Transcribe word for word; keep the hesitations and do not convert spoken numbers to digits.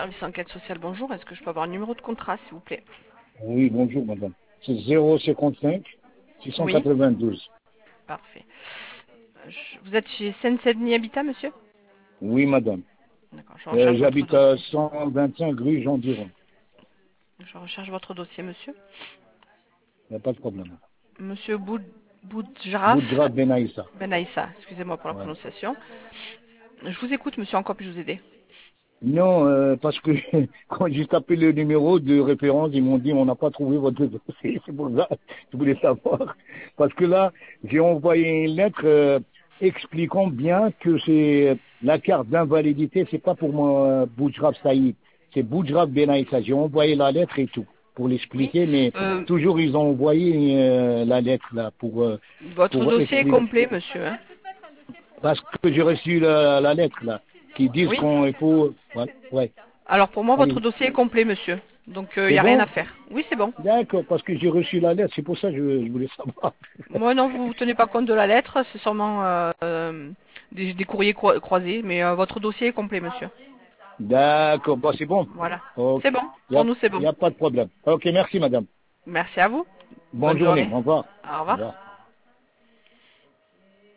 Service enquête sociale, bonjour. Est-ce que je peux avoir un numéro de contrat, s'il vous plaît? Oui, bonjour madame. C'est zéro cinquante-cinq six cent Oui, quatre-vingt-douze. parfait. Je- Vous êtes chez Seine-Saint-Denis Habitat, monsieur? Oui madame. D'accord, je Euh, recherche votre J'habite à dossier. cent vingt-cinq rue Jean Diron. Je recherche votre dossier, monsieur. Il n'y a pas de problème. Monsieur Boud Boudjaraf Boudra Benaïssa. Benaïssa, excusez-moi pour la Voilà. prononciation. Je vous écoute, monsieur, en quoi puis-je vous aider? Non, euh, parce que quand j'ai tapé le numéro de référence, ils m'ont dit on n'a pas trouvé votre dossier. C'est pour ça que je voulais savoir. Parce que là, j'ai envoyé une lettre euh, expliquant bien que c'est la carte d'invalidité, c'est pas pour moi Boudjraf Saïd, c'est Boudjraf Benaïssa. J'ai envoyé la lettre et tout pour Oui. l'expliquer, mais Euh, toujours ils ont envoyé euh, la lettre là pour euh, votre pour dossier est expliquer. complet, monsieur, hein? Parce que j'ai reçu la, la lettre là qui disent Oui. qu'on il faut ouais, ouais. Alors, pour moi, votre Allez, dossier est complet, monsieur. Donc, il c'est n'y a rien bon? à faire. Oui, c'est bon. D'accord, parce que j'ai reçu la lettre, c'est pour ça que je, je voulais savoir. Moi, non, vous ne tenez pas compte de la lettre, c'est sûrement euh, euh, des, des courriers croi- croisés, mais euh, votre dossier est complet, monsieur. D'accord, bon, c'est bon. Voilà. Ok, C'est bon. il n'y Pour a, nous, c'est y bon. a pas de problème. Ok, merci madame. Merci à vous. Bonne Bonne journée, journée. au revoir. Au Au revoir. revoir.